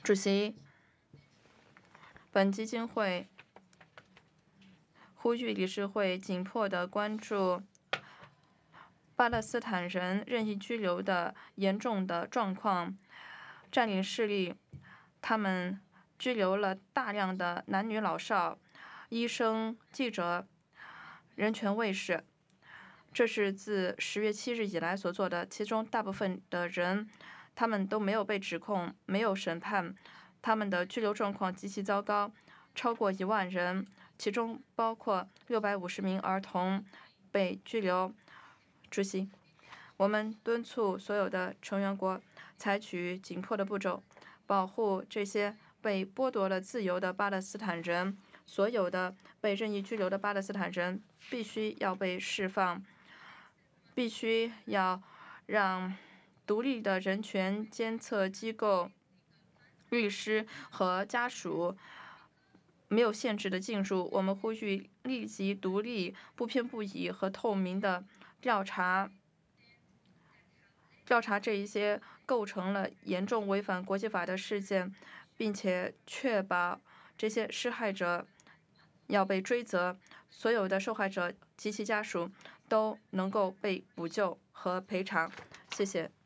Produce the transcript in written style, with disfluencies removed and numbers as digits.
主席，本基金会呼吁理事会紧迫地关注巴勒斯坦人任意拘留的严重的状况。占领势力，他们拘留了大量的男女老少、医生、记者、人权卫士。这是自10月7日以来所做的，其中大部分的人，他们都没有被指控，没有审判，他们的拘留状况极其糟糕，超过1万人，其中包括650名儿童被拘留。主席，我们敦促所有的成员国采取紧迫的步骤，保护这些被剥夺了自由的巴勒斯坦人。所有的被任意拘留的巴勒斯坦人必须要被释放，必须要让独立的人权监测机构、律师和家属没有限制的进入。我们呼吁立即独立、不偏不倚和透明的调查这一些构成了严重违反国际法的事件，并且确保这些施害者要被追责，所有的受害者及其家属都能够被补救和赔偿。谢谢。